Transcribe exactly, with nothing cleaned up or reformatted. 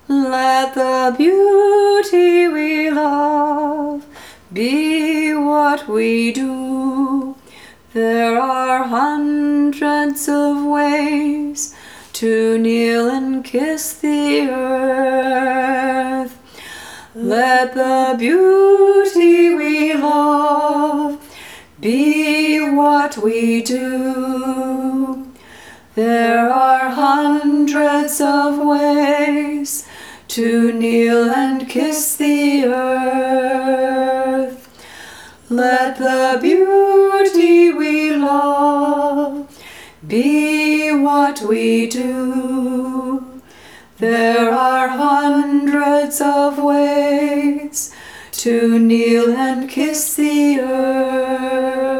Let the beauty we love be what we do. There are hundreds of ways to kneel and kiss the earth. Let the beauty we love be what we do. There are hundreds of ways to kneel and kiss the earth. Let the beauty we love be what we do. There are hundreds of ways to kneel and kiss the earth.